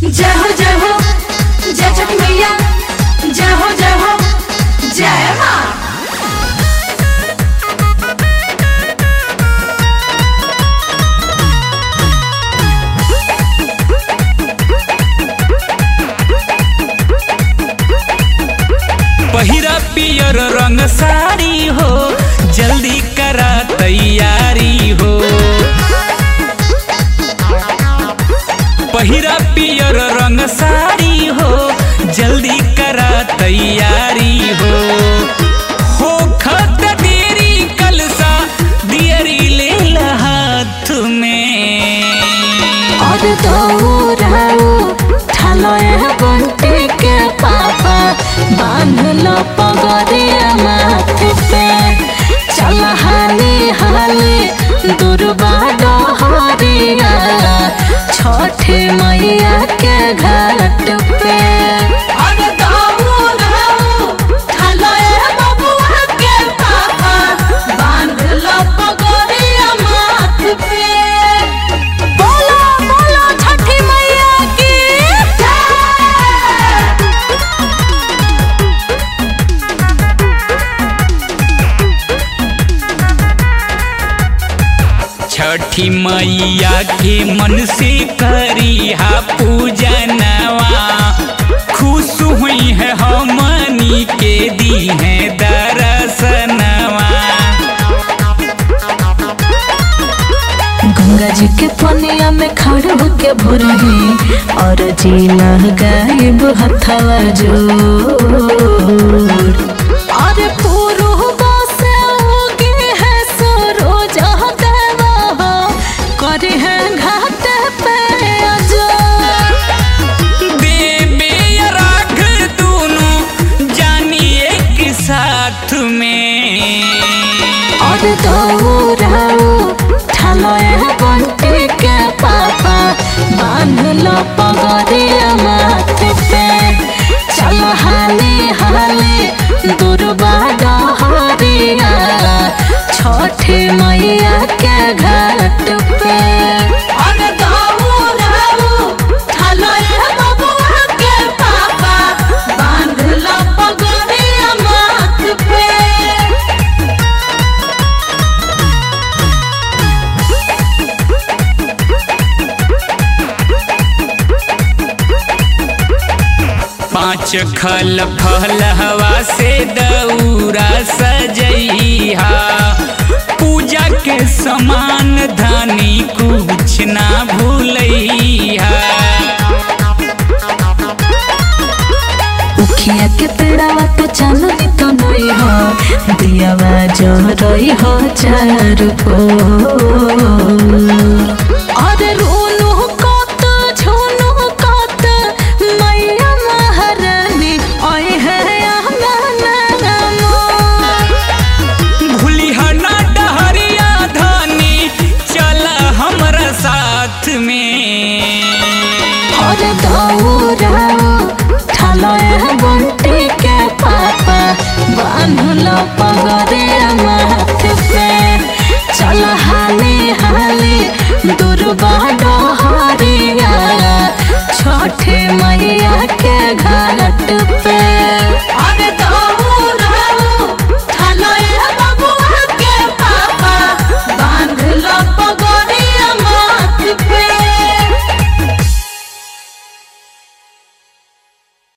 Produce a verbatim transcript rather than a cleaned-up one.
जय हो जय हो जय छठी मैया, जय हो जय हो जय माँ। पहिरा पियर रंग साड़ी हो, जल्दी करा तैयारी हो। पहिरा पियर रंग साड़ी हो, जल्दी करा तैयारी हो। हो खत देरी कलसा दियरी ले हाथ में। और दौड़ाओ ठालोए बंटी के पापा, बांध लो पगड़िया माथे पे। चल हाली हाली दुर्बा डहरिया, छठी मैया के घाट पे। और दौड़ाओ ठालोए बबुआ के पापा, बांध लो पगड़िया माथ पे। बोलो बोलो छठी मैया की छठी मैया के मन से करी हा पूजनवा। खुश हुई है हमनी के दी है दर्शनवा। गंगा जी के पनिया में खड़ होके भोरही, और जीला गायब हथवा जोड़। अरे पूर्व से उगी है सरोज देवा हो, करी है घाट पे अजोर। देवे राख दोनों जानिए के साथ में। और दौड़ाओ ठालोए बंटी के पापा, बांध लो पगड़िया माथे पे। चल हाली हाली दुर्बा डहरिया, छठी मैया के घाट पे। और दौड़ाओ ठालोए बबुआ के पापा, बांध लो पगड़िया माथ पे। पाँच खल फल हवा से दौरा सजैहा। पूजा के समान धानी कुछ ना भूलैहा। उखिया के पेड़ावा पे चांदनी तनोई हो, दियावा जोरई हो चार ओर। अरे रोनू कत झुनू कत मैया महारानी, ओए है आंगन मोर। भूलिहा ना डहरिया धानी, चल हमरा साथ में। और दौड़ाओ ठालोए बंटी के पापा, बांध लो पगड़िया माथे पे। चल हाली हाली दुर्बा डहरिया,